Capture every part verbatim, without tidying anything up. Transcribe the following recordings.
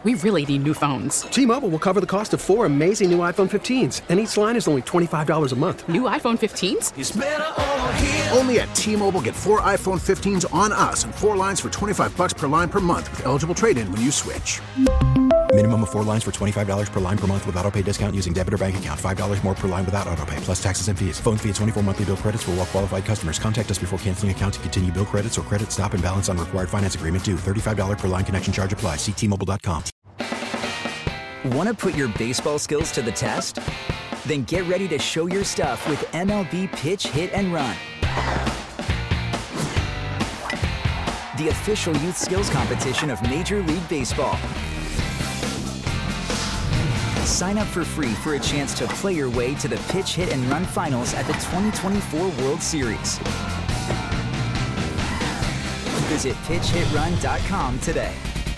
We really need new phones. T-Mobile will cover the cost of four amazing new iPhone fifteens, and each line is only twenty-five dollars a month. New iPhone fifteens? It's better over here. Only at T-Mobile, get four iPhone fifteens on us and four lines for twenty-five dollars per line per month with eligible trade-in when you switch. Minimum of four lines for twenty-five dollars per line per month with autopay discount using debit or bank account. five dollars more per line without autopay, plus taxes and fees. Phone fee at twenty-four monthly bill credits for well-qualified customers. Contact us before canceling account to continue bill credits or credit stop and balance on required finance agreement due. thirty-five dollars per line connection charge applies. See T Mobile dot com. Want to put your baseball skills to the test? Then get ready to show your stuff with M L B Pitch, Hit, and Run. The official youth skills competition of Major League Baseball. Sign up for free for a chance to play your way to the Pitch, Hit, and Run finals at the twenty twenty-four World Series. Visit pitch hit run dot com today.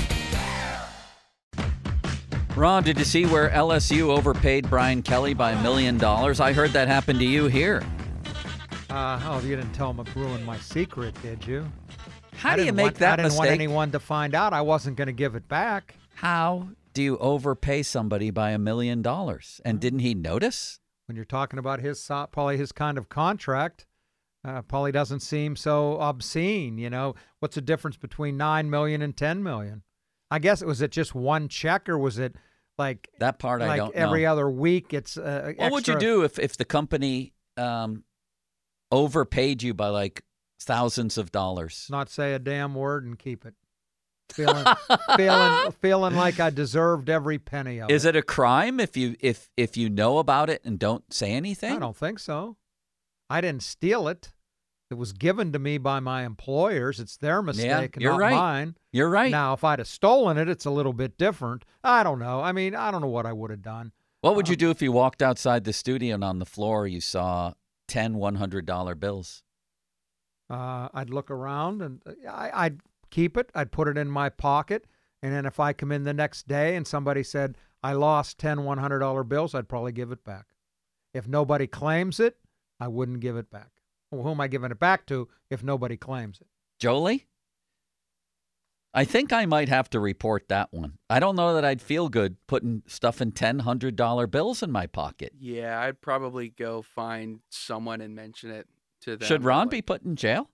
Ron, did you see where L S U overpaid Brian Kelly by a million dollars? I heard that happened to you here. Uh, oh, you didn't tell him it ruined my secret, did you? How I do you make want, that I didn't mistake? want anyone to find out. I wasn't going to give it back. How do you overpay somebody by a million dollars? And didn't he notice? When you're talking about his so- probably his kind of contract, uh, probably doesn't seem so obscene. You know, what's the difference between nine million and ten million? I guess it was it just one check, or was it like that part? Like I don't every know. other week, it's uh, what would you do if if the company um, overpaid you by like thousands of dollars? Not say a damn word and keep it. Feeling, feeling, feeling like I deserved every penny of it. Is it a crime if you if if you know about it and don't say anything? I don't think so. I didn't steal it. It was given to me by my employers. It's their mistake, Yeah, and you're not right. mine. You're right. Now, if I'd have stolen it, it's a little bit different. I don't know. I mean, I don't know what I would have done. What would Um, you do if you walked outside the studio and on the floor you saw ten one hundred dollar bills? Uh, I'd look around and I, I'd keep it. I'd put it in my pocket. And then if I come in the next day and somebody said, I lost ten one hundred dollar bills, I'd probably give it back. If nobody claims it, I wouldn't give it back. Well, who am I giving it back to if nobody claims it? Jolie? I think I might have to report that one. I don't know that I'd feel good putting stuff in ten one hundred dollar bills in my pocket. Yeah, I'd probably go find someone and mention it to them. Should Ron like, be put in jail?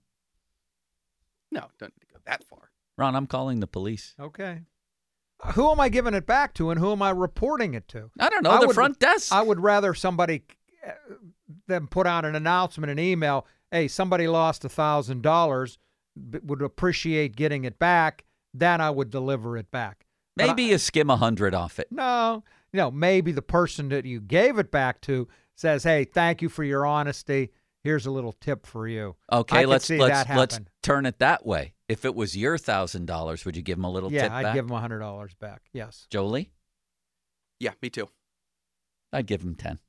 No, don't go that far. Ron, I'm calling the police. Okay. Uh, Who am I giving it back to, and who am I reporting it to? I don't know, I the would- front desk. I would rather somebody uh, them put out an announcement, an email. Hey, somebody lost a thousand dollars. Would appreciate getting it back. Then I would deliver it back. But Maybe I, you skim a hundred off it. no, you know, maybe the person that you gave it back to says, "Hey, thank you for your honesty. Here's a little tip for you." I Okay, could let's see let's that let's happen. turn it that way. If it was your thousand dollars, would you give him a little Yeah, tip I'd back? give him a hundred dollars back. Yes. Jolie? Yeah, me too. I'd give him ten.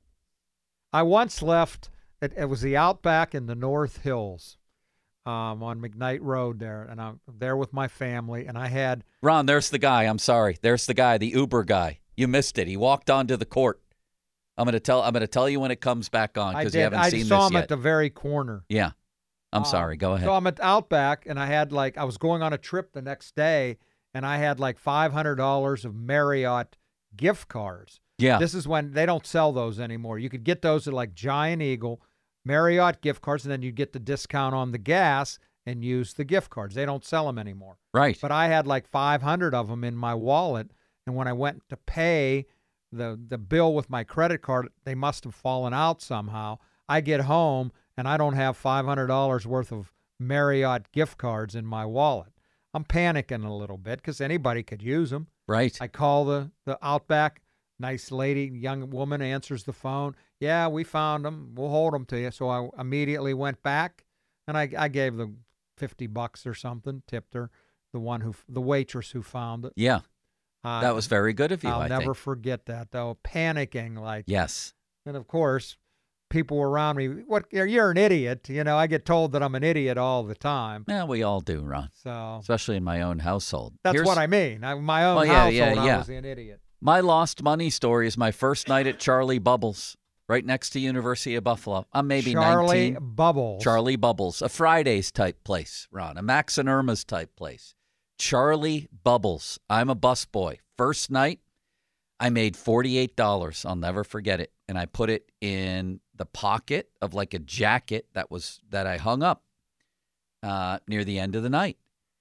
I once left. It, it was the Outback in the North Hills, um, on McKnight Road there, and I'm there with my family, and I had. Ron, there's the guy. I'm sorry. There's the guy, the Uber guy. You missed it. He walked onto the court. I'm gonna tell. I'm gonna tell you when it comes back on I because did. you haven't I seen saw this him yet. at the very corner. Yeah, I'm Uh, sorry. Go ahead. So I'm at Outback, and I had like I was going on a trip the next day, and I had like five hundred dollars of Marriott gift cards. Yeah. This is when they don't sell those anymore. You could get those at like Giant Eagle, Marriott gift cards, and then you get the discount on the gas and use the gift cards. They don't sell them anymore. Right. But I had like five hundred of them in my wallet, and when I went to pay the the bill with my credit card, they must have fallen out somehow. I get home and I don't have five hundred dollars worth of Marriott gift cards in my wallet. I'm panicking a little bit because anybody could use them. Right. I call the, the Outback. Nice lady, young woman answers the phone. Yeah, we found them. We'll hold them to you. So I immediately went back, and I, I gave them fifty bucks or something, tipped her, the one who, the waitress who found it. Yeah. Uh, That was very good of you, I'll I never think. forget that, though. Panicking like. Yes. And of course, people were around me. What? You're, you're an idiot. You know, I get told that I'm an idiot all the time. Yeah, we all do, Ron. So Especially in my own household. that's Here's- what I mean. I, my own Well, yeah, household, yeah, yeah. I was an idiot. My lost money story is my first night at Charlie Bubbles, right next to University of Buffalo. I'm maybe Charlie nineteen. Bubbles. Charlie Bubbles, a Fridays type place, Ron, a Max and Irma's type place. Charlie Bubbles. I'm a busboy, First night, I made forty-eight dollars. I'll never forget it. And I put it in the pocket of like a jacket that was that I hung up uh, near the end of the night.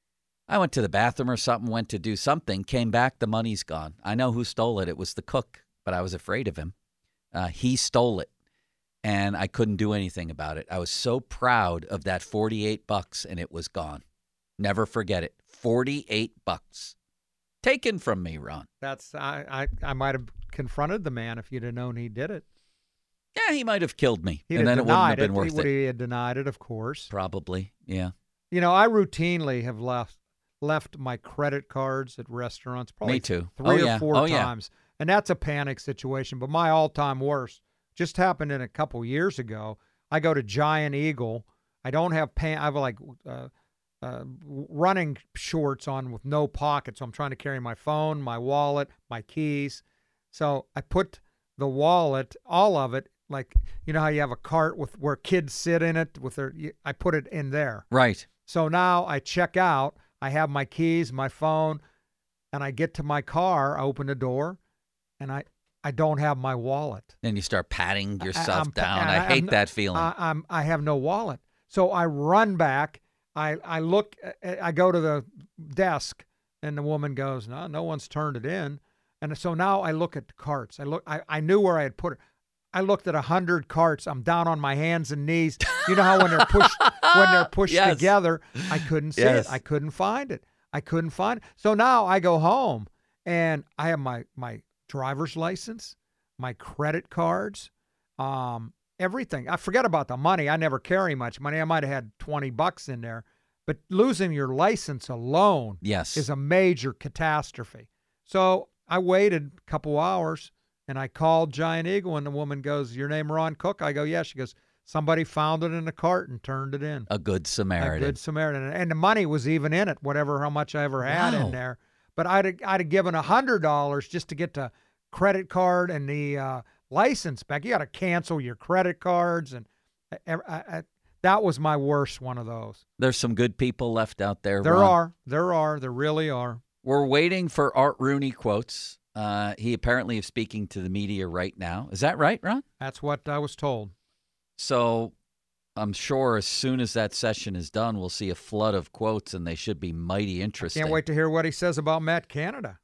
I went to the bathroom or something, went to do something, came back, the money's gone. I know who stole it. It was the cook, but I was afraid of him. Uh, he stole it, and I couldn't do anything about it. I was so proud of that forty-eight bucks, and it was gone. Never forget it. forty-eight bucks. Taken from me, Ron. That's I, I, I might have confronted the man if you'd have known he did it. Yeah, he might have killed me, He'd and have then it wouldn't have denied been it. worth He would it. have denied it, of course. Probably, yeah. You know, I routinely have left left my credit cards at restaurants probably Me too. three Oh, or yeah. four Oh, yeah. times. And that's a panic situation. But my all-time worst just happened in a couple years ago. I go to Giant Eagle. I don't have pan. I have like uh, uh, running shorts on with no pocket, so I'm trying to carry my phone, my wallet, my keys. So I put the wallet, all of it, like you know how you have a cart with where kids sit in it with their. I put it in there. Right. So now I check out. I have my keys, my phone, and I get to my car. I open the door, and I, I don't have my wallet. Then you start patting yourself I'm- down. and I I'm hate not- that feeling. I, I'm I have no wallet, so I run back. I I look. I go to the desk, and the woman goes, "No, no one's turned it in." And so now I look at the carts. I look. I, I knew where I had put it. I looked at a hundred carts. I'm down on my hands and knees. You know how when they're pushed when they're pushed Yes. together, I couldn't see Yes. it. I couldn't find it. I couldn't find it. So now I go home and I have my my driver's license, my credit cards, um, everything. I forget about the money. I never carry much money. I might have had twenty bucks in there, but losing your license alone yes. is a major catastrophe. So I waited a couple hours and I called Giant Eagle, and the woman goes, "Your name Ron Cook?" I go, "Yeah." She goes, "Somebody found it in a cart and turned it in." A good Samaritan. A good Samaritan. And the money was even in it, whatever, how much I ever had Wow. in there. But I'd have, I'd have given one hundred dollars just to get the credit card and the uh, license back. You got to cancel your credit cards. And I, I, I, that was my worst one of those. There's some good people left out there, There Ron. are. There are. There really are. We're waiting for Art Rooney quotes. Uh, he apparently is speaking to the media right now. Is that right, Ron? That's what I was told. So I'm sure as soon as that session is done, we'll see a flood of quotes, and they should be mighty interesting. Can't wait to hear what he says about Matt Canada.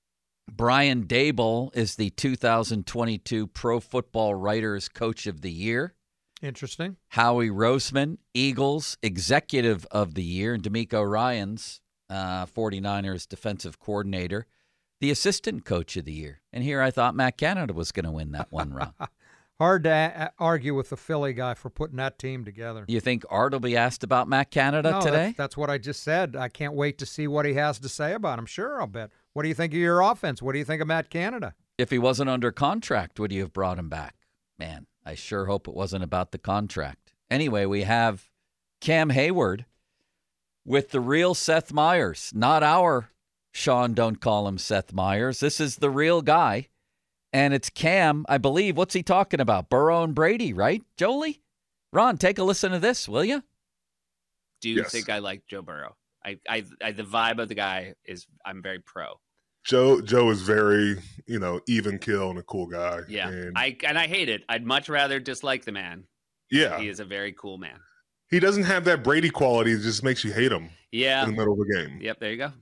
Brian Daboll is the two thousand twenty-two Pro Football Writers Coach of the Year. Interesting. Howie Roseman, Eagles Executive of the Year, and D'Amico Ryans, uh, 49ers Defensive Coordinator, the Assistant Coach of the Year. And here I thought Matt Canada was going to win that one, Ron. Hard to a- argue with the Philly guy for putting that team together. You think Art will be asked about Matt Canada No, today? That's, that's what I just said. I can't wait to see what he has to say about him. Sure, I'll bet. What do you think of your offense? What do you think of Matt Canada? If he wasn't under contract, would you have brought him back? Man, I sure hope it wasn't about the contract. Anyway, we have Cam Hayward with the real Seth Meyers, not our Sean, don't call him Seth Meyers. This is the real guy. And it's Cam, I believe. What's he talking about? Burrow and Brady, right? Jolie? Ron, take a listen to this, will you? Do you Yes. think I like Joe Burrow? I, I, I, the vibe of the guy is I'm very pro. Joe Joe is very, you know, even kill and a cool guy. Yeah, And I and I hate it. I'd much rather dislike the man. yeah. He is a very cool man. He doesn't have that Brady quality that just makes you hate him Yeah. in the middle of the game. Yep. There you go.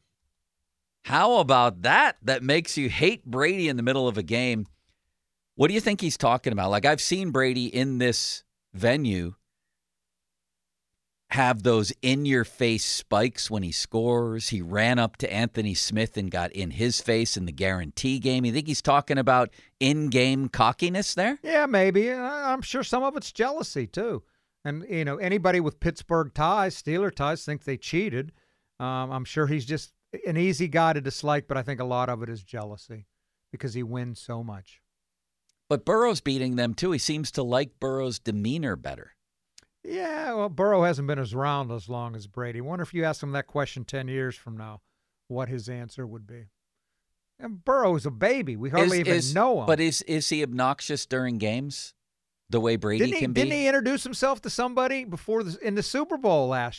How about that? That makes you hate Brady in the middle of a game. What do you think he's talking about? Like, I've seen Brady in this venue have those in-your-face spikes when he scores. He ran up to Anthony Smith and got in his face in the guarantee game. You think he's talking about in-game cockiness there? Yeah, maybe. I- I'm sure some of it's jealousy, too. And, you know, anybody with Pittsburgh ties, Steeler ties, think they cheated. Um, I'm sure he's just an easy guy to dislike, but I think a lot of it is jealousy because he wins so much. But Burrow's beating them, too. He seems to like Burrow's demeanor better. Yeah, well, Burrow hasn't been around as long as Brady. Wonder if you ask him that question ten years from now, what his answer would be. And Burrow's a baby. We hardly Is- even is- know him. But is is he obnoxious during games the way Brady didn't he, can be? didn't he introduce himself to somebody before the, in the Super Bowl last year?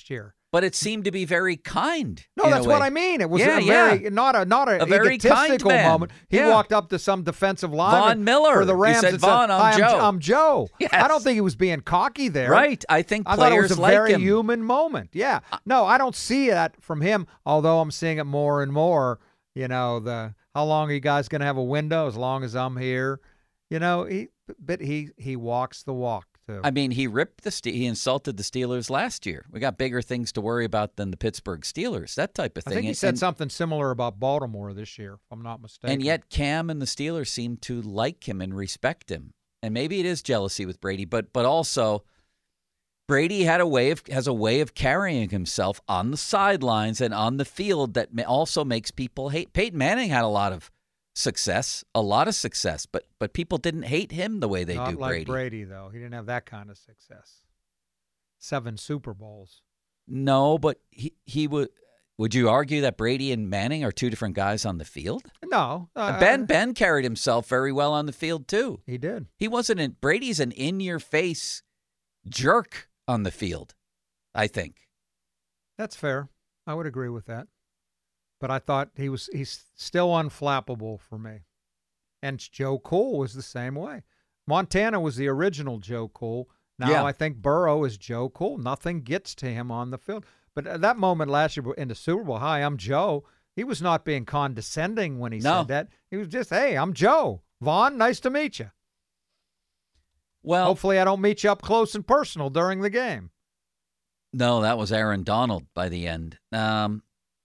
But it seemed to be very kind. No, in a that's what way. I mean. It was Yeah, a yeah. very not a not a, A very kind egotistical man. moment. He Yeah. walked up to some defensive lineman Von Miller. for the He Rams said, and "Von, said, I'm "Hi, Joe." I'm Joe." Yes. I don't think he was being cocky there. Right. I think I thought it players was a like very him. human moment. Yeah. No, I don't see that from him, although I'm seeing it more and more. You know, the how long are you guys going to have a window? As long as I'm here. You know, he but he he walks the walk too. I mean, he ripped the Ste- he insulted the Steelers last year. We got bigger things to worry about than the Pittsburgh Steelers. That type of I thing. think he And- said and, something similar about Baltimore this year, if I'm not mistaken. and yet Cam and the Steelers seem to like him and respect him. And maybe it is jealousy with Brady, but but also Brady had a way of has a way of carrying himself on the sidelines and on the field that ma- also makes people hate. Peyton Manning had a lot of success, a lot of success, but but people didn't hate him the way they Not do like Brady. Brady, though. He didn't have that kind of success. Seven Super Bowls. No, but he he would. Would you argue that Brady and Manning are two different guys on the field? No. Uh, Ben Ben carried himself very well on the field too. He did. He wasn't in Brady's an in-your-face jerk on the field, I think. That's fair. I would agree with that. But I thought he was he's still unflappable for me. And Joe Cool was the same way. Montana was the original Joe Cool. Now Yeah. I think Burrow is Joe Cool. Nothing gets to him on the field. But at that moment last year in the Super Bowl, hi, I'm Joe. He was not being condescending when he No. said that. He was just, hey, I'm Joe. Vaughn, nice to meet you. Well, Hopefully I don't meet you up close and personal during the game. no, that was Aaron Donald by the end. Um,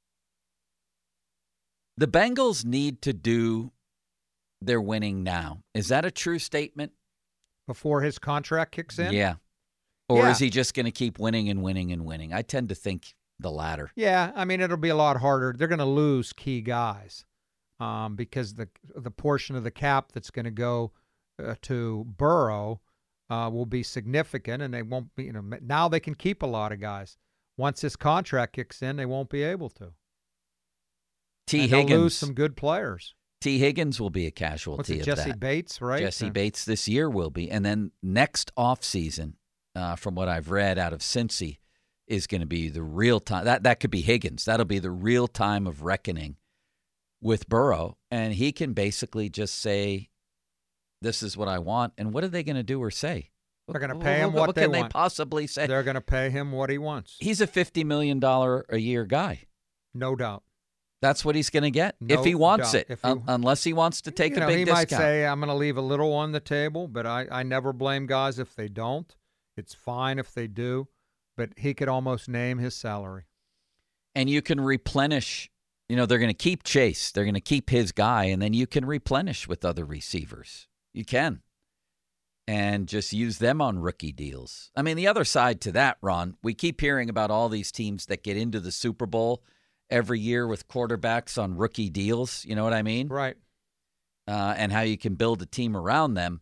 the Bengals need to do their winning now. Is that a true statement? Before his contract kicks in? Yeah. Or Yeah. is he just going to keep winning and winning and winning? I tend to think the latter. Yeah, I mean, it'll be a lot harder. They're going to lose key guys um, because the the portion of the cap that's going to go uh, to Burrow uh, will be significant, and they won't be. You know, now they can keep a lot of guys. Once his contract kicks in, they won't be able to. T. And they'll Higgins. lose some good players. T. Higgins will be a What's casualty it, of Jesse that. Bates, right? Jesse Uh, Bates this year will be. And then next offseason, uh, from what I've read out of Cincy, is going to be the real time. That, that could be Higgins. That'll be the real time of reckoning with Burrow. And he can basically just say, this is what I want. And what are they going to do or say? They're going to pay him what, what, they can want. they possibly say? They're going to pay him what he wants. He's a fifty million dollars a year guy. No doubt. That's what he's going to get No if he wants doubt. it, If he- un- unless he wants to take you a know, big he discount. might say, I'm going to leave a little on the table, but I, I never blame guys if they don't. It's fine if they do, but he could almost name his salary. And you can replenish. You know, they're going to keep Chase. They're going to keep his guy, and then you can replenish with other receivers. You can. And just use them on rookie deals. I mean, the other side to that, Ron, we keep hearing about all these teams that get into the Super Bowl every year with quarterbacks on rookie deals. You know what I mean? Right. Uh, and how you can build a team around them.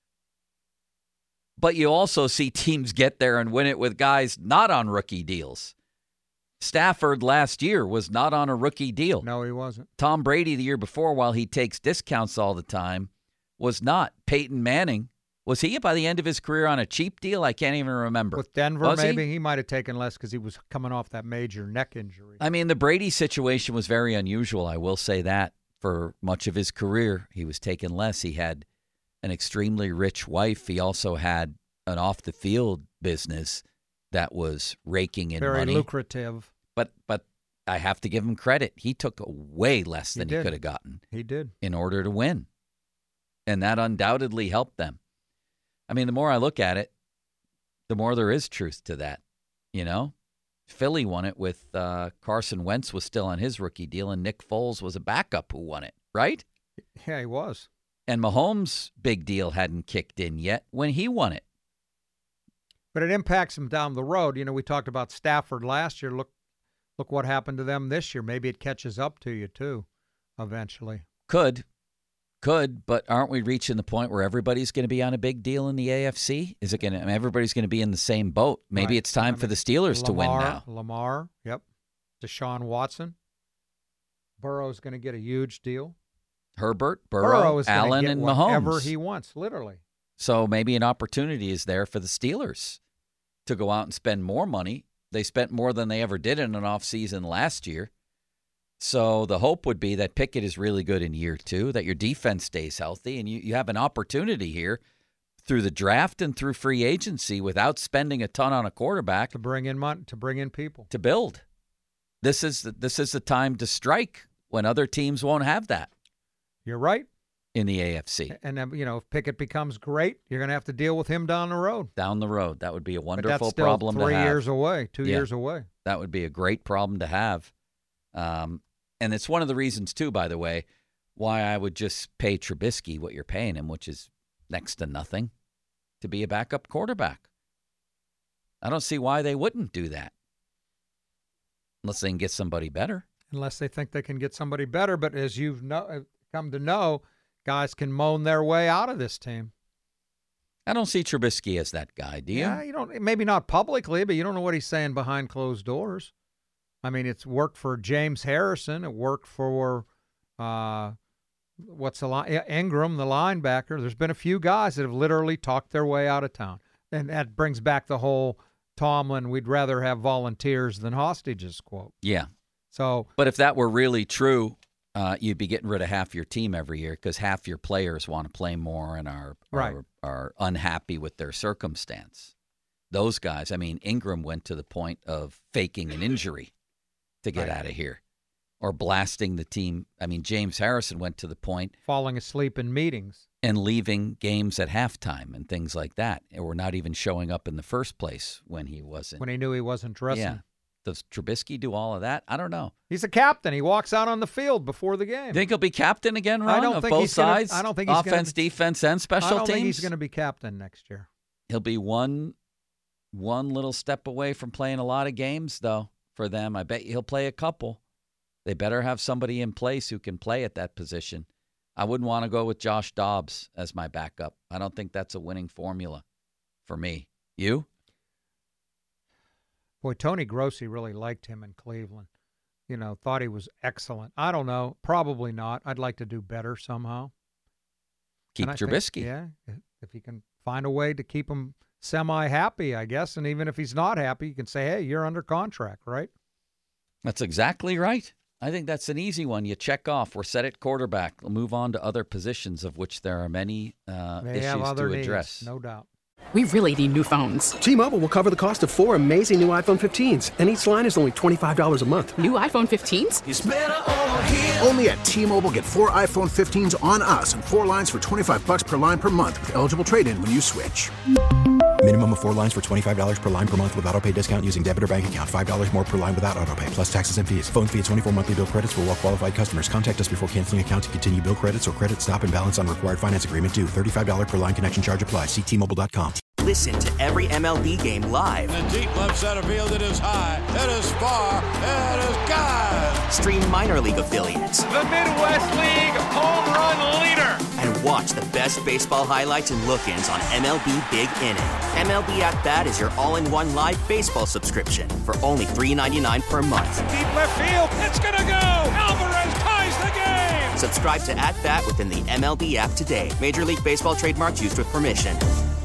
But you also see teams get there and win it with guys not on rookie deals. Stafford last year was not on a rookie deal. No, he wasn't. Tom Brady the year before, while he takes discounts all the time, was not. Peyton Manning, was he by the end of his career on a cheap deal? I can't even remember. With Denver, Was he? maybe he, might have taken less because he was coming off that major neck injury. I mean, the Brady situation was very unusual. I will say that. For much of his career, he was taking less. He had an extremely rich wife. He also had an off-the-field business that was raking in Very money. lucrative. But but I have to give him credit. He took way less He than he, did. could have gotten He did. in order to win. And that undoubtedly helped them. I mean, the more I look at it, the more there is truth to that. You know? Philly won it with uh, Carson Wentz was still on his rookie deal, and Nick Foles was a backup who won it, right? Yeah, he was. And Mahomes' big deal hadn't kicked in yet when he won it. But it impacts him down the road. You know, we talked about Stafford last year. Look, look what happened to them this year. Maybe it catches up to you too, eventually. Could. Could, but aren't we reaching the point where everybody's going to be on a big deal in the A F C? Is it going to? I mean, everybody's going to be in the same boat. Maybe Right. it's time I for mean, the Steelers to win Lamar- now. Lamar, yep. Deshaun Watson. Burrow's going to get a huge deal. Herbert, Burrow, is gonna Allen, get and whatever Mahomes. he wants, literally. So maybe an opportunity is there for the Steelers to go out and spend more money They spent more than they ever did in an offseason last year. So the hope would be that Pickett is really good in year two, that your defense stays healthy, and you, you have an opportunity here through the draft and through free agency without spending a ton on a quarterback to bring in money, to bring in people, to build. This is the, this is the time to strike when other teams won't have that. You're right. In the A F C. And, then, you know, if Pickett becomes great, you're going to have to deal with him down the road. Down the road. That would be a wonderful but that's still problem to have. three years away, two yeah. years away. That would be a great problem to have. Um, and it's one of the reasons, too, by the way, why I would just pay Trubisky what you're paying him, which is next to nothing, to be a backup quarterback. I don't see why they wouldn't do that. Unless they can get somebody better. Unless they think they can get somebody better. But as you've know, come to know, guys can moan their way out of this team. I don't see Trubisky as that guy, do you? Yeah, you don't. Maybe not publicly, but you don't know what he's saying behind closed doors. I mean, it's worked for James Harrison. It worked for uh, what's the line? Ingram, the linebacker. There's been a few guys that have literally talked their way out of town, and that brings back the whole Tomlin, we'd rather have volunteers than hostages quote. Yeah. So, but if that were really true, uh, you'd be getting rid of half your team every year because half your players want to play more and are, right. are are unhappy with their circumstance. Those guys, I mean, Ingram went to the point of faking an injury to get right. out of here or blasting the team. I mean, James Harrison went to the point falling asleep in meetings and leaving games at halftime and things like that, or not even showing up in the first place when he wasn't. When he knew he wasn't dressing. Yeah. Does Trubisky do all of that? I don't know. He's a captain. He walks out on the field before the game. Think he'll be captain again, Ron, I don't of think both he's gonna, sides? I don't think he's offense, gonna, defense, and special I don't teams? think he's going to be captain next year. He'll be one, one little step away from playing a lot of games, though, for them. I bet he'll play a couple. They better have somebody in place who can play at that position. I wouldn't want to go with Josh Dobbs as my backup. I don't think that's a winning formula for me. You? Boy, Tony Grossi really liked him in Cleveland. You know, thought he was excellent. I don't know. Probably not. I'd like to do better somehow. Keep Trubisky. Think, yeah, if he can find a way to keep him semi-happy, I guess. And even if he's not happy, you can say, hey, you're under contract, right? That's exactly right. I think that's an easy one. You check off. We're set at quarterback. We'll move on to other positions of which there are many uh, they issues have other to address. Needs, no doubt. We really need new phones. T-Mobile will cover the cost of four amazing new iPhone fifteens, and each line is only twenty-five dollars a month. New iPhone fifteens? It's better over here. Only at T-Mobile, get four iPhone fifteens on us and four lines for twenty-five dollars per line per month with eligible trade-in when you switch. Minimum of four lines for twenty-five dollars per line per month with autopay discount using debit or bank account. five dollars more per line without autopay, plus taxes and fees. Phone fee at twenty-four monthly bill credits for well-qualified customers. Contact us before canceling account to continue bill credits or credit stop and balance on required finance agreement due. thirty-five dollars per line connection charge applies. See T Mobile dot com. Listen to every M L B game live. In the deep left center field, it is high, it is far, it is gone. Stream minor league affiliates. The Midwest League home run leader. And watch the best baseball highlights and look-ins on M L B Big Inning. M L B At Bat is your all-in-one live baseball subscription for only three ninety-nine per month. Deep left field, it's gonna go. Alvarez ties the game. Subscribe to At Bat within the M L B app today. Major League Baseball trademarks used with permission.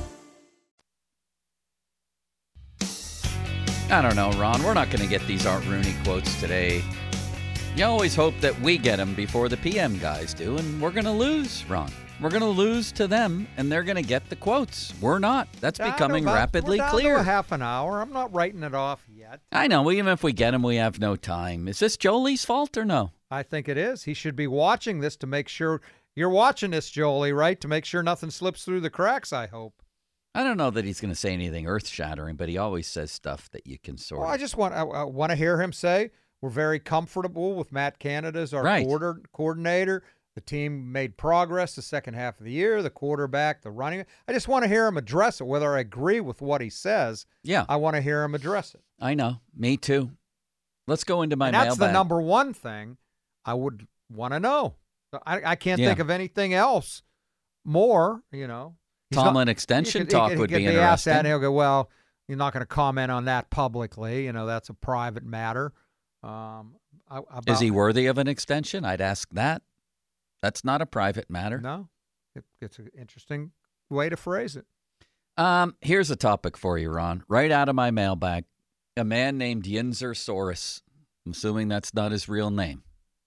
I don't know, Ron. We're not going to get these Art Rooney quotes today. You always hope that we get them before the P M guys do, and we're going to lose, Ron. We're going to lose to them, and they're going to get the quotes. We're not. That's Down becoming about, rapidly we're down clear. To a half an hour. I'm not writing it off yet. I know. Even if we get them, we have no time. Is this Jolie's fault or no? I think it is. He should be watching this to make sure you're watching this, Jolie, right? To make sure nothing slips through the cracks, I hope. I don't know that he's going to say anything earth-shattering, but he always says stuff that you can sort well, of. I just want I, I want to hear him say we're very comfortable with Matt Canada as our right. quarter, coordinator. The team made progress the second half of the year. The quarterback, the running. I just want to hear him address it. Whether I agree with what he says, yeah, I want to hear him address it. I know. Me too. Let's go into my and that's mailbag. the number one thing I would want to know. I, I can't yeah. think of anything else more, you know. He's Tomlin not, extension could, talk he could, would he could be, be interesting. Asked that and he'll go, well, you're not going to comment on that publicly. You know, that's a private matter. Um, about, Is he worthy of an extension? I'd ask that. That's not a private matter. No. It, it's an interesting way to phrase it. Um, here's a topic for you, Ron. Right out of my mailbag. A man named Yinzer Soros. I'm assuming that's not his real name.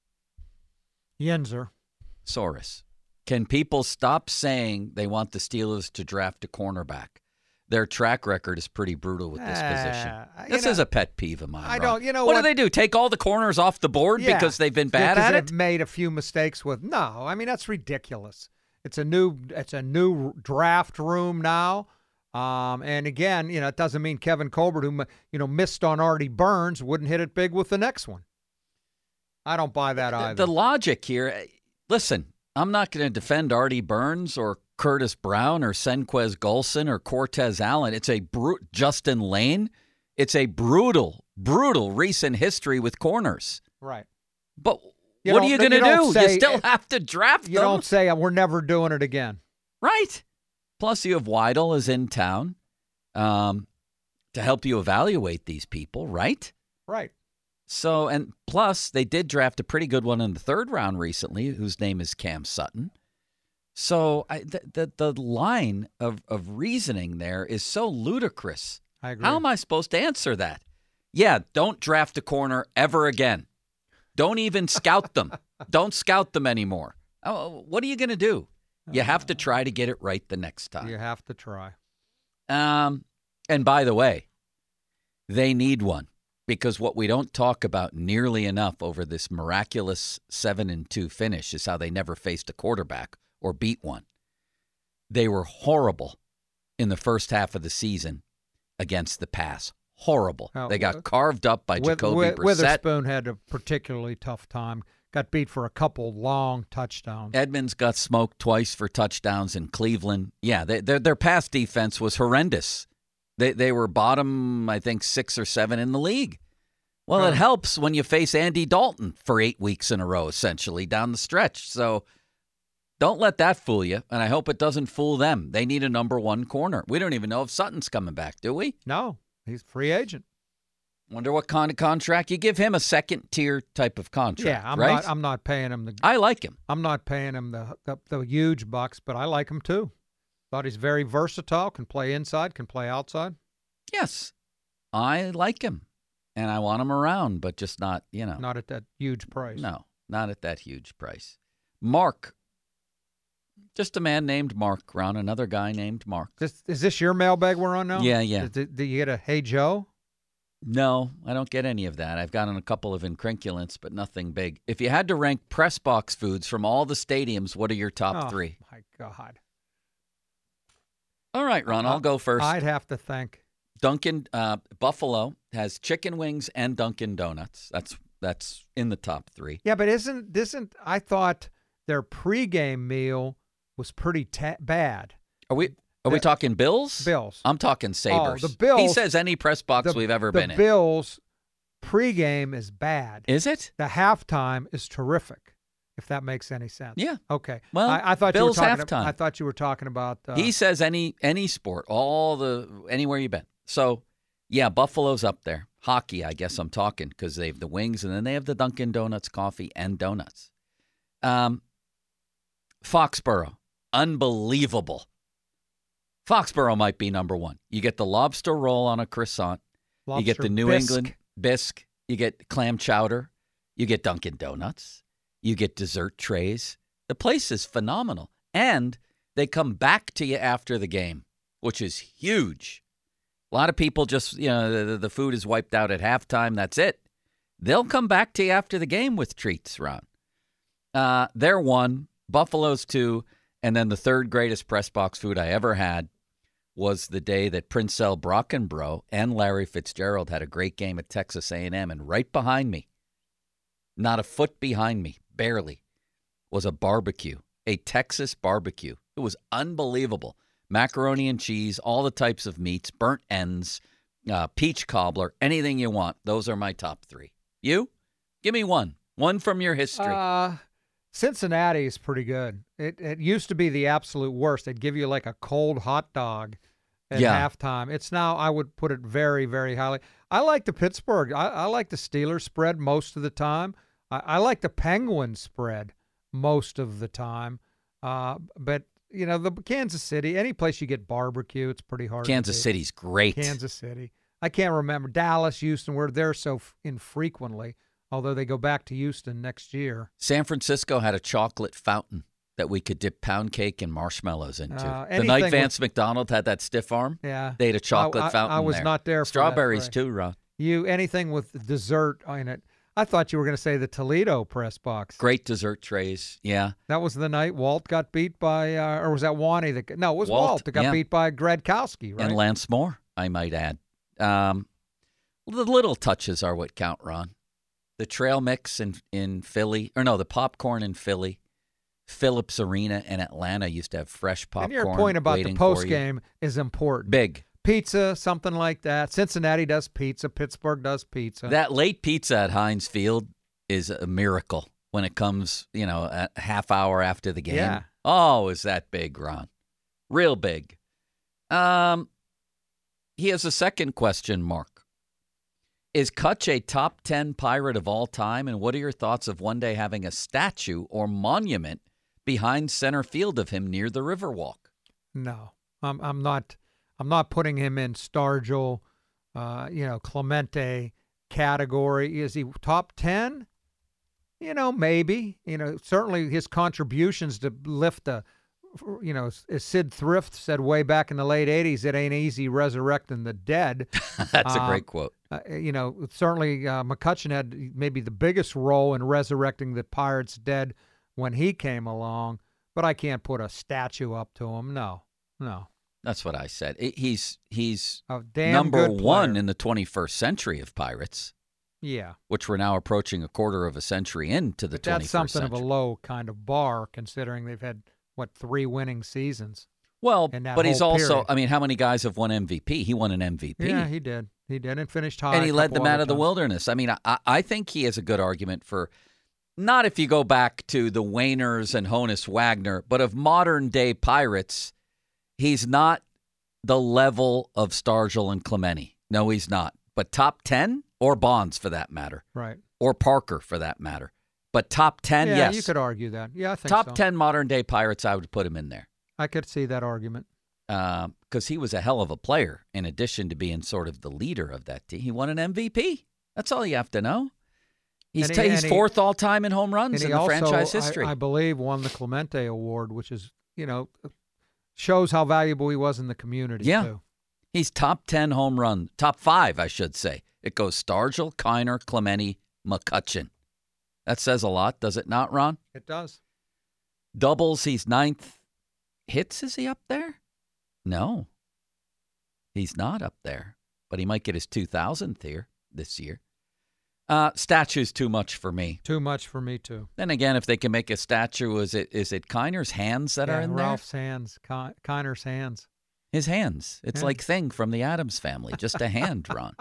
Yinzer. Soros. Can people stop saying they want the Steelers to draft a cornerback? Their track record is pretty brutal with this Uh, position. you This know, is a pet peeve of mine. I Ron. don't- you know what, what? do they do? Take all the corners off the board Yeah. because they've been Yeah, bad 'cause at they've it? made a few mistakes with no. I mean that's ridiculous. It's a new it's a new draft room now. Um, and again, you know, it doesn't mean Kevin Colbert, who you know missed on Artie Burns, wouldn't hit it big with the next one. I don't buy that either. The, the logic here, listen, I'm not going to defend Artie Burns or Curtis Brown or Senquez Golson or Cortez Allen. It's a bru- Justin Lane. It's a brutal, brutal recent history with corners. Right. But You what don't- are you but going to you don't do? say- you still have to draft You them. don't say uh, we're never doing it again. Right. Plus, you have Weidel is in town um, to help you evaluate these people, right? Right. So, and plus, they did draft a pretty good one in the third round recently, whose name is Cam Sutton. So, I, the, the the line of, of reasoning there is so ludicrous. I agree. How am I supposed to answer that? Yeah, don't draft a corner ever again. Don't even scout them. Don't scout them anymore. Oh, what are you going to do? You have to try to get it right the next time. You have to try. Um, and by the way, they need one because what we don't talk about nearly enough over this miraculous seven and two finish is how they never faced a quarterback or beat one. They were horrible in the first half of the season against the pass. Horrible. Oh, they got uh, carved up by With- Jacoby with- Brissett. Witherspoon had a particularly tough time. Got beat for a couple long touchdowns. Edmonds got smoked twice for touchdowns in Cleveland. Yeah, they, their their pass defense was horrendous. They they were bottom, I think, six or seven in the league. Well, it helps when you face Andy Dalton for eight weeks in a row, essentially, down the stretch. So don't let that fool you, and I hope it doesn't fool them. They need a number one corner. We don't even know if Sutton's coming back, do we? No, he's a free agent. Wonder what kind of contract you give him. A second tier type of contract. Yeah, I'm right? not. I'm not paying him the. I like him. I'm not paying him the, the the huge bucks, but I like him too. Thought he's very versatile. Can play inside. Can play outside. Yes, I like him, and I want him around, but just not, you know. Not at that huge price. No, not at that huge price. Mark, just a man named Mark, Ron, another guy named Mark. This, is this your mailbag we're on now? Yeah, yeah. Is it- do you get a Hey Joe? No, I don't get any of that. I've gotten a couple of incrinculants, but nothing big. If you had to rank press box foods from all the stadiums, what are your top Oh, three? my God. All right, Ron, I'll go first. I'd have to think. Dunkin' uh, Buffalo has chicken wings and Dunkin' Donuts. That's that's in the top three. Yeah, but isn't isn't I thought their pregame meal was pretty ta- bad. Are we are we The- talking Bills? Bills. I'm talking Sabres. Oh, the Bills. He says any press box the, we've ever the been in. Bills pregame is bad. Is it? The halftime is terrific. If that makes any sense. Yeah. Okay. Well, I, I thought Bills you were talking. halftime. I thought you were talking about. Uh, He says any any sport, all the anywhere you've been. So, yeah, Buffalo's up there. Hockey, I guess I'm talking because they have the wings and then they have the Dunkin' Donuts coffee and donuts. Um, Foxborough, unbelievable. Foxborough might be number one. You get the lobster roll on a croissant. you get Lobster the New bisque. England bisque. You get clam chowder. You get Dunkin' Donuts. You get dessert trays. The place is phenomenal. And they come back to you after the game, which is huge. A lot of people just, you know, the, the food is wiped out at halftime. That's it. They'll come back to you after the game with treats, Ron. Uh, they're one. Buffalo's two. And then the third greatest press box food I ever had was the day that Princell Brockenbrough and Larry Fitzgerald had a great game at Texas A and M. And right behind me, not a foot behind me, barely, was a barbecue, a Texas barbecue. It was unbelievable. Macaroni and cheese, all the types of meats, burnt ends, uh, peach cobbler, anything you want. Those are my top three. You? Give me one. One from your history. Uh, Cincinnati is pretty good. It it used to be the absolute worst. They'd give you like a cold hot dog at Yeah. halftime. It's now, I would put it very, very highly. I like the Pittsburgh. I, I like the Steelers spread most of the time. I, I like the Penguins spread most of the time. Uh, but, you know, the Kansas City, any place you get barbecue, it's pretty hard. to Kansas beat. City's great. Kansas City. I can't remember. Dallas, Houston, where they're so f- infrequently, although they go back to Houston next year. San Francisco had a chocolate fountain that we could dip pound cake and marshmallows into. Uh, the night anything Vance with- McDonald had that stiff arm, Yeah. they had a chocolate I- I- fountain I was there. not there for that, Strawberries right. too, Ron. You anything with dessert in it. I thought you were going to say the Toledo press box. Great dessert trays, yeah. That was the night Walt got beat by, uh, or was that Wani? That, no, it was Walt, Walt, that got yeah. beat by Gradkowski, right? And Lance Moore, I might add. Um, the little touches are what count, Ron. The trail mix in, in Philly, or no, the popcorn in Philly. Phillips Arena in Atlanta used to have fresh popcorn. And your point about the waiting for post you. game is important. Big. Pizza, something like that. Cincinnati does pizza. Pittsburgh does pizza. That late pizza at Heinz Field is a miracle when it comes, you know, a half hour after the game. Yeah. Oh, is that big, Ron? Real big. Um, he has a second question, Mark. Is Kutch a top ten Pirate of all time? And what are your thoughts of one day having a statue or monument behind center field of him near the Riverwalk? No, I'm I'm not I'm not putting him in Stargell, uh, you know, Clemente category. Is he top ten? You know, maybe. You know, certainly his contributions to lift the, you know, as Sid Thrift said way back in the late eighties, it ain't easy resurrecting the dead. That's a Um, great quote. Uh, you know, certainly uh, McCutchen had maybe the biggest role in resurrecting the Pirates dead when he came along, but I can't put a statue up to him. No, no. That's what I said. I- He's he's A damn number good one player. in the twenty-first century of Pirates, Yeah. which we're now approaching a quarter of a century into the But that's twenty-first something century. of a low kind of bar, considering they've had, what, three winning seasons. Well, in that but he's whole also, period. I mean, how many guys have won M V P? He won an M V P. Yeah, he did. He did, and finished high. and he a led couple them out other of the times. wilderness. I mean, I, I think he has a good argument for, not if you go back to the Wainers and Honus Wagner, but of modern day Pirates, he's not the level of Stargell and Clemente. No, he's not. But top ten, or Bonds for that matter, Right. or Parker for that matter. But top ten, Yeah, yes. you could argue that. Yeah, I think top so. ten modern day Pirates, I would put him in there. I could see that argument. Because he was a hell of a player in addition to being sort of the leader of that team. He won an M V P. That's all you have to know. He's And t- he- he's and he- fourth all time in home And runs he in the also, franchise I- history. I, believe, won the Clemente Award, which is, you know, shows how valuable he was in the community, yeah. too. He's top ten home run, top five, I should say. It goes Stargell, Kiner, Clemente, McCutchen. That says a lot, does it not, Ron? It does. Doubles, he's ninth. Hits, is he up there? No. He's not up there, but he might get his two thousandth here this year. Uh, statue's too much for me. Too much for me, too. Then again, if they can make a statue, is it is it Kiner's hands that yeah, are in Ralph's hands, Ki- Kiner's hands. there? His hands. It's Yeah. like Thing from the Addams Family, just a hand, Ron.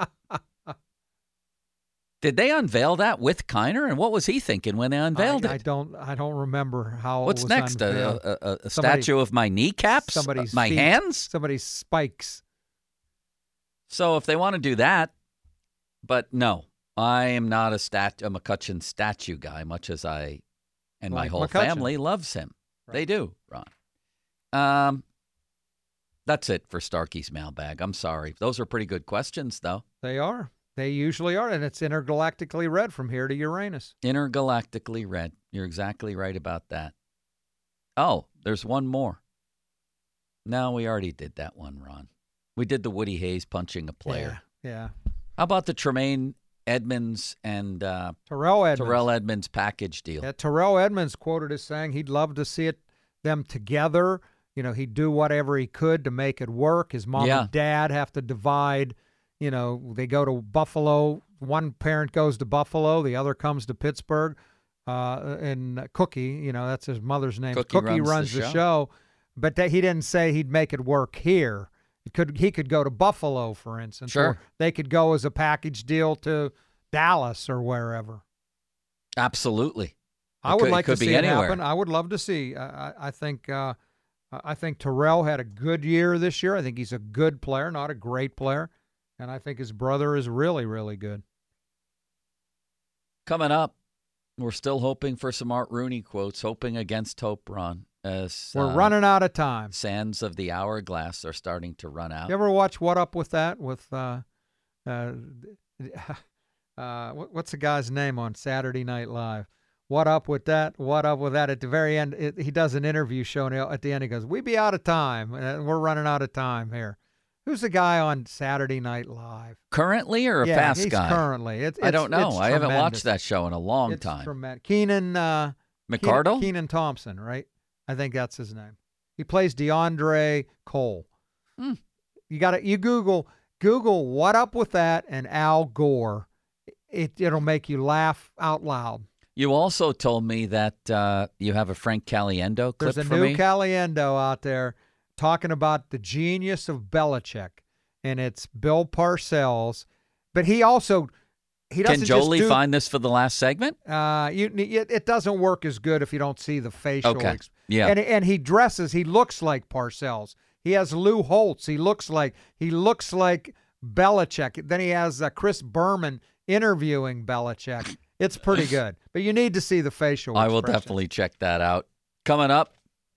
Did they unveil that with Kiner? And what was he thinking when they unveiled I, I it? don't. I don't remember how. What's it was next? unveiled. A, a, a Somebody- statue of my kneecaps? Somebody's my feet, hands? Somebody's spikes. So if they want to do that, but no, I am not a, stat, a McCutchen statue guy, much as I and my Like whole McCutchen. family loves him. They do, Ron. Um, that's it for Starkey's mailbag. I'm sorry. Those are pretty good questions, though. They are. They usually are, and it's intergalactically red from here to Uranus. Intergalactically red. You're exactly right about that. Oh, there's one more. No, we already did that one, Ron. We did the Woody Hayes punching a player. Yeah. yeah. How about the Tremaine Edmonds and uh, Terrell Edmonds. Terrell Edmonds package deal? Yeah, Terrell Edmonds quoted as saying he'd love to see it them together. You know, he'd do whatever he could to make it work. His mom Yeah. and dad have to divide. You know, they go to Buffalo. One parent goes to Buffalo. The other comes to Pittsburgh. Uh, and Cookie, you know, that's his mother's name. Cookie runs the runs the show. show. But that he didn't say he'd make it work here. He could he could go to Buffalo, for instance. Sure. Or they could go as a package deal to Dallas or wherever. Absolutely. I It would could- like it could to be see it anywhere. happen. I would love to see. I, I, I think uh, I think Terrell had a good year this year. I think he's a good player, not a great player, and I think his brother is really, really good. Coming up, we're still hoping for some Art Rooney quotes, hoping against hope, Ron, as We're uh, running out of time. sands of the hourglass are starting to run out. You ever watch What Up With That with uh, uh, uh, what, what's the guy's name on Saturday Night Live? What up with that? What up with that? At the very end, it, he does an interview show, and at the end he goes, "We be out of time. Uh, we're running out of time here." Who's the guy on Saturday Night Live? Currently or a yeah, past he's guy? Currently. It's, I don't know. it's I haven't tremendous. watched that show in a long it's time. Tremendous. Keenan uh, McCardle? Keenan, Keenan Thompson, right? I think that's his name. He plays DeAndre Cole. Hmm. You got to you Google Google what up with that and Al Gore. It it'll make you laugh out loud. You also told me that uh, you have a Frank Caliendo clip There's a for new me. Caliendo out there talking about the genius of Belichick, and it's Bill Parcells. But he also he doesn't Can Jolie just do, find this for the last segment? Uh, you it, it doesn't work as good if you don't see the facial. Okay. Exp- Yeah. And and he dresses. He looks like Parcells. He has Lou Holtz. He looks like he looks like Belichick. Then he has uh, Chris Berman interviewing Belichick. It's pretty good, but you need to see the facial I will expression. definitely check that out. Coming up,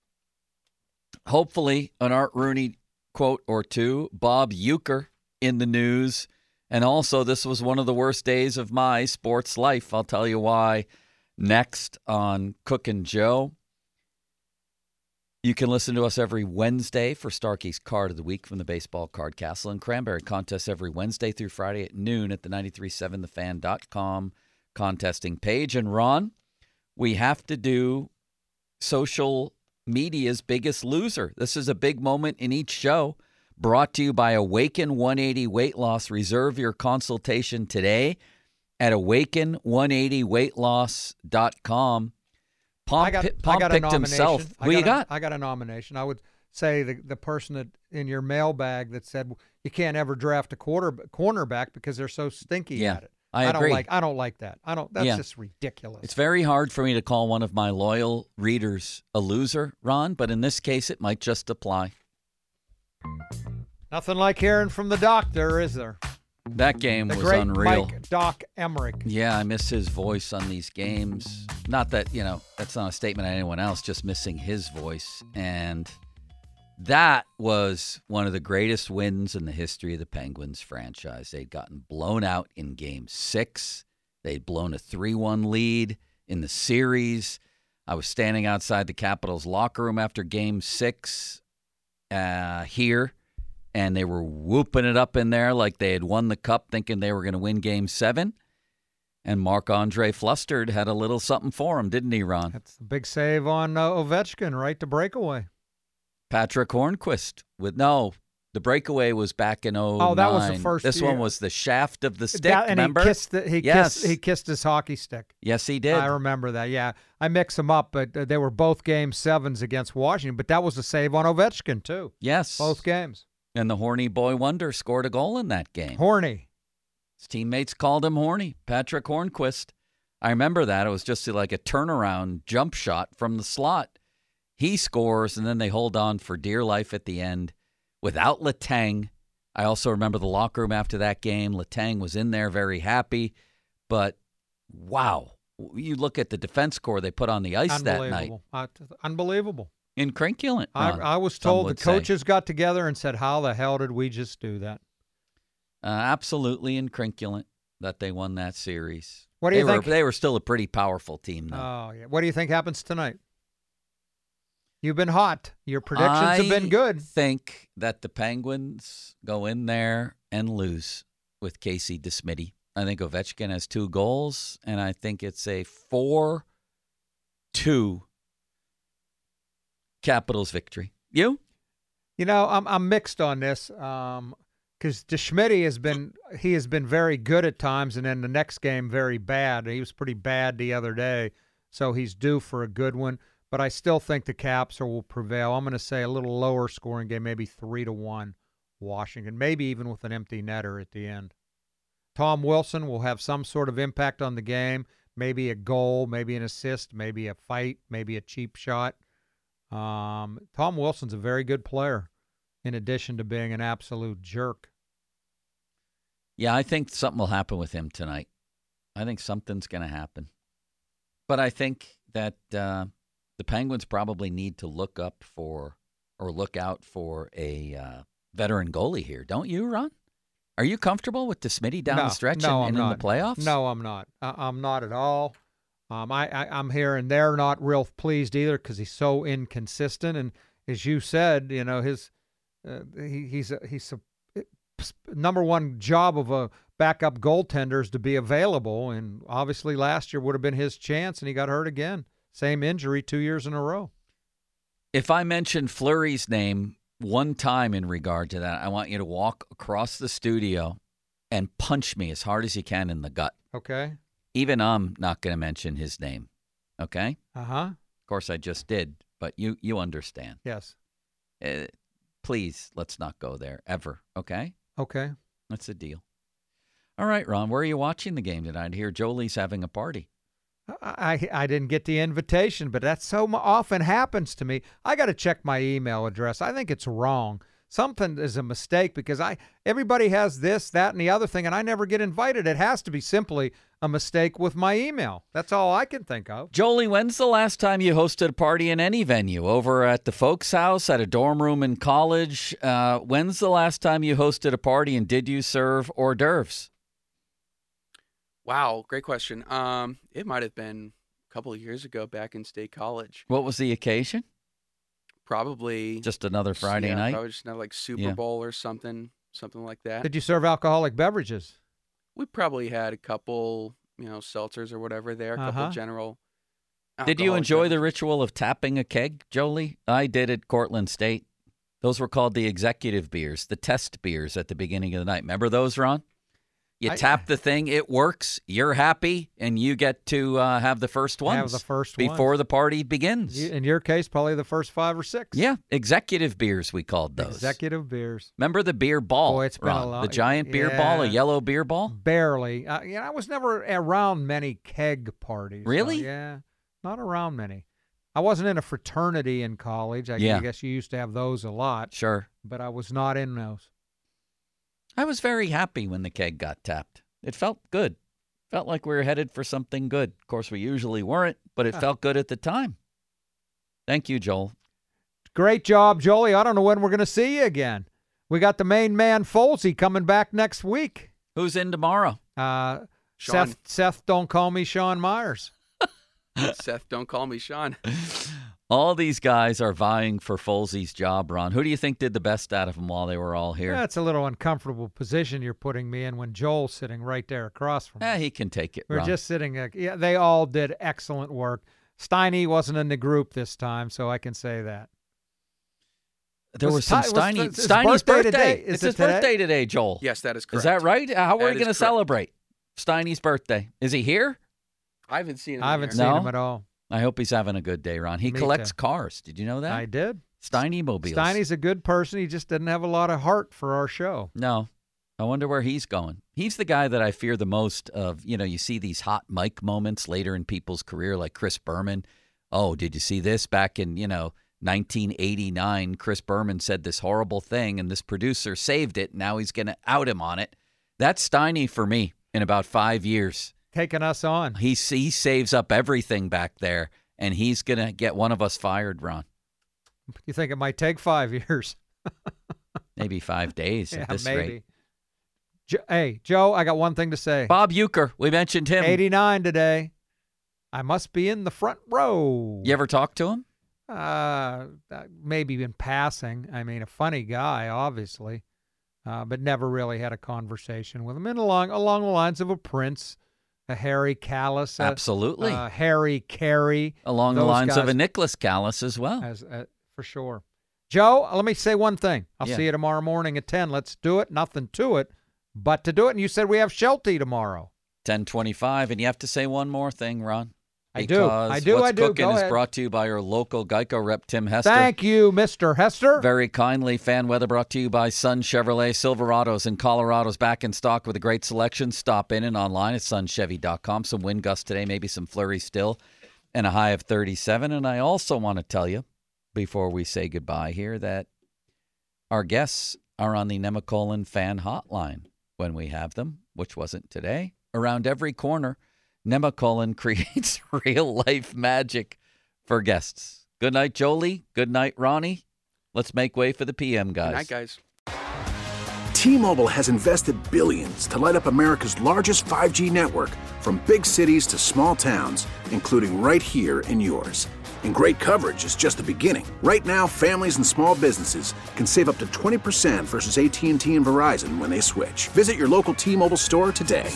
hopefully an Art Rooney quote or two. Bob Uecker in the news. And also, this was one of the worst days of my sports life. I'll tell you why next on Cook and Joe. You can listen to us every Wednesday for Starkey's Card of the Week from the Baseball Card Castle and Cranberry contests every Wednesday through Friday at noon at the ninety-three point seven the fan dot com contesting page. And Ron, we have to do social media's biggest loser. This is a big moment in each show. Brought to you by Awaken one eighty Weight Loss. Reserve your consultation today at awaken one eighty weight loss dot com. Pomp, I got, Pomp I got a picked nomination. himself. I Who got you a, got? I got a nomination. I would say the the person that in your mailbag that said you can't ever draft a quarter cornerback because they're so stinky Yeah, at it. I don't agree. like. I don't like that. I don't. That's Yeah. just ridiculous. It's very hard for me to call one of my loyal readers a loser, Ron, but in this case, it might just apply. Nothing like hearing from the doctor, is there? That game The was great unreal. Mike Doc Emmerich. Yeah, I miss his voice on these games. Not that, you know, that's not a statement on anyone else, just missing his voice. And that was one of the greatest wins in the history of the Penguins franchise. They'd gotten blown out in game six. They'd blown a three one lead in the series. I was standing outside the Capitals locker room after game six uh, here, and they were whooping it up in there like they had won the cup, thinking they were going to win game seven. And Marc-Andre Flustard had a little something for him, didn't he, Ron? That's a big save on uh, Ovechkin, right to breakaway. Patrick Hornquist with no. The breakaway was back in oh nine. Oh, that was the first This year. one was the shaft of the stick, That- and remember? he kissed the, he yes. kissed he kissed his hockey stick. Yes, he did. I remember that. Yeah, I mix them up, but uh, they were both game sevens against Washington. But that was a save on Ovechkin too. Yes. Both games. And the horny boy wonder scored a goal in that game. Horny. His teammates called him horny. Patrick Hornquist. I remember that. It was just like a turnaround jump shot from the slot. He scores, and then they hold on for dear life at the end without Letang. I also remember the locker room after that game. Letang was in there very happy. But, wow, you look at the defense core they put on the ice that night. Unbelievable. Uh, unbelievable. Incrinculant. I, Ron, I was some told the would say. coaches got together and said, how the hell did we just do that? Uh, absolutely incrinculant that they won that series. What do they you were, think? They were still a pretty powerful team, though. Oh, yeah. What do you think happens tonight? You've been hot. Your predictions I have been good. think that the Penguins go in there and lose with Casey DeSmity. I think Ovechkin has two goals, and I think it's a four two Capitals victory. You? You know, I'm I'm mixed on this um, because DeSmity has been he has been very good at times, and then the next game very bad. He was pretty bad the other day, so he's due for a good one. But I still think the Caps are, will prevail. I'm going to say a little lower scoring game, maybe three to one, Washington, maybe even with an empty netter at the end. Tom Wilson will have some sort of impact on the game, maybe a goal, maybe an assist, maybe a fight, maybe a cheap shot. Um, Tom Wilson's a very good player, in addition to being an absolute jerk. Yeah, I think something will happen with him tonight. I think something's going to happen. But I think that uh, the Penguins probably need to look up for or look out for a uh, veteran goalie here. Don't you, Ron? Are you comfortable with the Smitty down no, the stretch no, and, I'm and in not. the playoffs? No, I'm not. I, I'm not at all. Um, I, I, I'm here, and they're not real pleased either because he's so inconsistent. And as you said, you know, his uh, he, he's a, he's a number one job of a backup goaltender is to be available. And obviously, last year would have been his chance, and he got hurt again. Same injury two years in a row. If I mention Fleury's name one time in regard to that, I want you to walk across the studio and punch me as hard as you can in the gut. Okay. Even I'm not going to mention his name. Okay? Uh-huh. Of course, I just did, but you you understand. Yes. Uh, please, let's not go there ever. Okay? Okay. That's a deal. All right, Ron, where are you watching the game tonight? I hear Jolie's having a party. I, I didn't get the invitation, but that so often happens to me. I got to check my email address. I think it's wrong. Something is a mistake because I everybody has this, that, and the other thing, and I never get invited. It has to be simply a mistake with my email. That's all I can think of. Jolie, when's the last time you hosted a party in any venue? Over at the folks' house, at a dorm room in college? Uh, when's the last time you hosted a party, and did you serve hors d'oeuvres? Wow, great question. Um, it might have been a couple of years ago back in State College. What was the occasion? Probably just another Friday yeah, night. Probably just another like Super Yeah. Bowl or something, something like that. Did you serve alcoholic beverages? We probably had a couple, you know, seltzers or whatever there, a couple Uh-huh. general. Did you alcoholic enjoy the beverages. ritual of tapping a keg, Jolie? I did at Cortland State. Those were called the executive beers, the test beers at the beginning of the night. Remember those, Ron? You I- tap the thing, it works, you're happy, and you get to uh, have the first ones Have the first before ones. the party begins. You, in your case, probably the first five or six. Yeah, executive beers, we called those. Executive beers. Remember the beer ball? Boy, it's been Ron? a long- The giant beer ball, a yeah. yellow beer ball? Barely. Uh, you know, I was never around many keg parties. so, Really? yeah, not around many. I wasn't in a fraternity in college. I, Yeah. I guess you used to have those a lot. Sure. But I was not in those. I was very happy when the keg got tapped. It felt good. Felt like we were headed for something good. Of course, we usually weren't, but it Huh. felt good at the time. Thank you, Joel. Great job, Jolie. I don't know when we're going to see you again. We got the main man, Folsey, coming back next week. Who's in tomorrow? Uh, Sean. Seth, Seth, don't call me Sean Myers. Seth, don't call me Sean. All these guys are vying for Folsey's job, Ron. Who do you think did the best out of them while they were all here? That's a little uncomfortable position you're putting me in when Joel's sitting right there across from me. Eh, he can take it, We're Ron. just sitting. Uh, yeah, they all did excellent work. Steiny wasn't in the group this time, so I can say that. There was was some Ti- was Steiny, his Steiny's birthday birthday. today? Is It's it his today? birthday today, Joel. Yes, that is correct. Is that right? How are That we is going to correct. celebrate Steiny's birthday? Is he here? I haven't seen him. I haven't here. seen No? him at all. I hope he's having a good day, Ron. He Me collects too. cars. Did you know that? I did. Steiny mobiles. Steiny's a good person. He just didn't have a lot of heart for our show. No. I wonder where he's going. He's the guy that I fear the most of. You know, you see these hot mic moments later in people's career, like Chris Berman. Oh, did you see this back in, you know, nineteen eighty-nine? Chris Berman said this horrible thing, and this producer saved it. Now he's going to out him on it. That's Steiny for me in about five years. Taking us on. He, he saves up everything back there, and he's going to get one of us fired, Ron. You think it might take five years? Maybe five days Yeah, at this maybe. rate. Jo- hey, Joe, I got one thing to say. Bob Euchre, we mentioned him. eighty-nine today. I must be in the front row. You ever talk to him? Uh, uh, maybe in passing. I mean, a funny guy, obviously, uh, but never really had a conversation with him. And along along the lines of a Prince, a Harry Callis, a, Absolutely. uh, Harry Carey, Along the those lines of guys a Nicholas Callis as well. as uh, for sure. Joe, let me say one thing. I'll Yeah. see you tomorrow morning at ten. Let's do it. Nothing to it, but to do it. And you said we have Shelty tomorrow. ten twenty-five, and you have to say one more thing, Ron. I do. Because I do. What's I do. Cooking Go is ahead. brought to you by our local Geico rep, Tim Hester. Thank you, Mister Hester. Very kindly, fan weather brought to you by Sun Chevrolet. Silverados in Colorado's back in stock with a great selection. Stop in and online at sun chevy dot com. Some wind gusts today, maybe some flurry still, and a high of thirty-seven. And I also want to tell you, before we say goodbye here, that our guests are on the Nemacolin fan hotline when we have them, which wasn't today. Around every corner, Nemacolin creates real-life magic for guests. Good night, Jolie. Good night, Ronnie. Let's make way for the P M guys. Good night, guys. T-Mobile has invested billions to light up America's largest five G network, from big cities to small towns, including right here in yours. And great coverage is just the beginning. Right now, families and small businesses can save up to twenty percent versus A T and T and Verizon when they switch. Visit your local T-Mobile store today.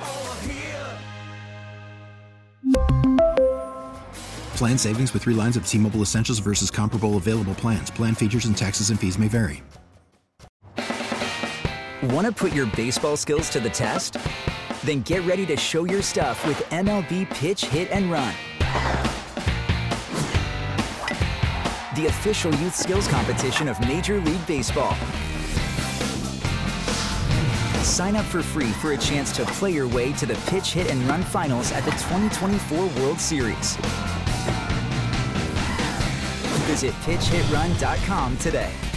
Plan savings with three lines of T-Mobile Essentials versus comparable available plans. Plan features and taxes and fees may vary. Want to put your baseball skills to the test? Then get ready to show your stuff with M L B Pitch Hit and Run, the official youth skills competition of Major League Baseball. Sign up for free for a chance to play your way to the Pitch Hit and Run finals at the twenty twenty-four World Series. Visit pitch hit run dot com today.